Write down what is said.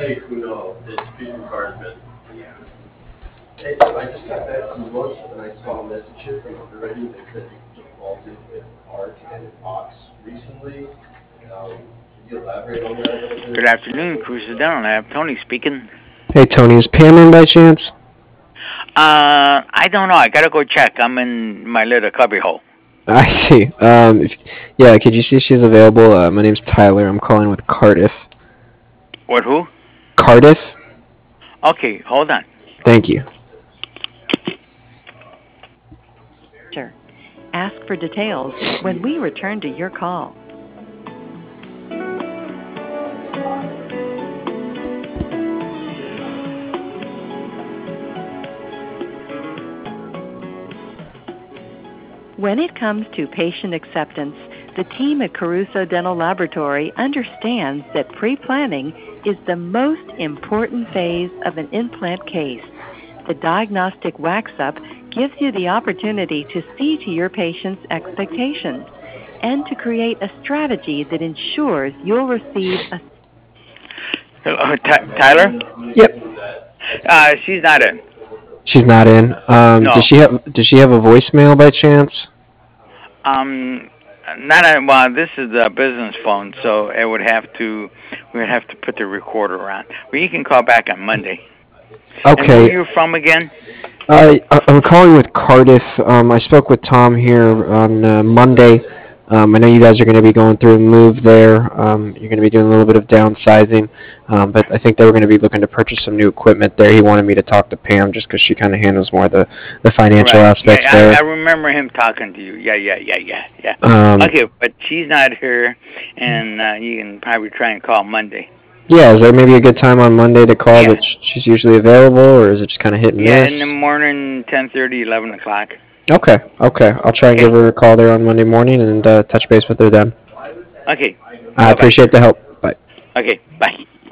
Hey, Kuno, it's Pete from Cardman. Hey, I just got back from lunch and I saw a message here from underwriting that said you defaulted with Arc and Ox recently. Can you elaborate on that a little Good bit? afternoon, Cruiser Dental Lab. Tony speaking. Hey Tony, is Pam in by chance? I don't know. I gotta go check. I'm in my little cubby hole. I see. Yeah, could you see if she's available? My name's Tyler. I'm calling with Cardiff. What? Who? Cardiff? Okay, hold on. Thank you. Ask for details when we return to your call. When it comes to patient acceptance, the team at Caruso Dental Laboratory understands that pre-planning is the most important phase of an implant case. The diagnostic wax-up gives you the opportunity to see to your patient's expectations and to create a strategy that ensures you'll receive a... Hello, Tyler? Yep. She's not in. She's not in. Does No. she have a voicemail by chance? Um, Not on. Well, this is a business phone, so it would have to. We would have to put the recorder on. Well, you can call back on Monday. And where are Okay. you from again? I'm calling with Cardiff. I spoke with Tom here on Monday. I know you guys are going to be going through a move there. You're going to be doing a little bit of downsizing, but I think they were going to be looking to purchase some new equipment there. He wanted me to talk to Pam just because she kind of handles more of the financial Right. aspects Yeah, there. I remember him talking to you. Yeah. Um, Okay, but she's not here, and you can probably try and call Monday. yeah, is there maybe a good time on Monday to call Yeah. that she's usually available, or is it just kind of hit and Yeah, in the miss? morning, 10:30, 11 o'clock. Okay. I'll try and give Okay. her a call there on Monday morning and touch base with her then. Okay. I Bye bye. appreciate the help. Bye. Okay. Bye.